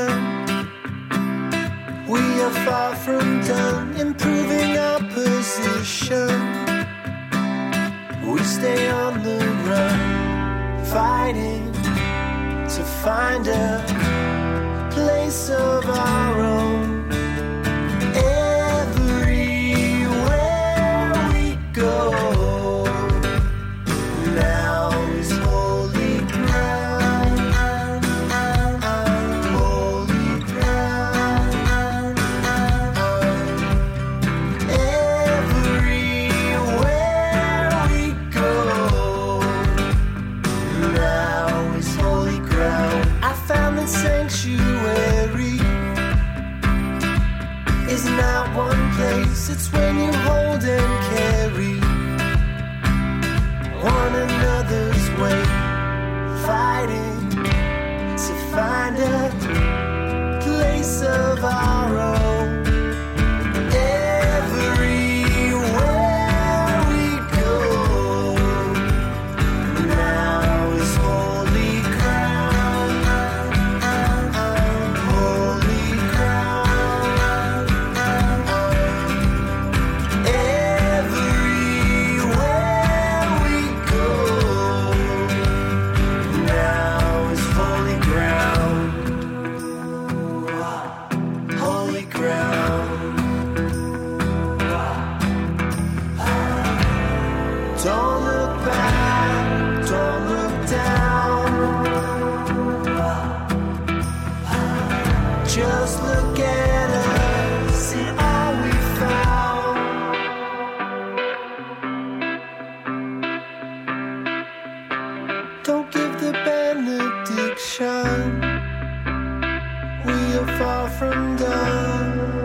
We are far from done improving our position. We stay on the run, fighting to find a place of our own. Everywhere we go now is holy ground, holy ground. Everywhere we go now is holy ground. I found the sanctuary is not one place, it's when you hold and carry one another's weight, fighting to find a place of our own. Everywhere we go now is holy ground, holy ground. Everywhere we go now is holy ground, holy ground. Don't look back, don't look down. Just look at us and all we found. Don't give the benediction. We are far from done.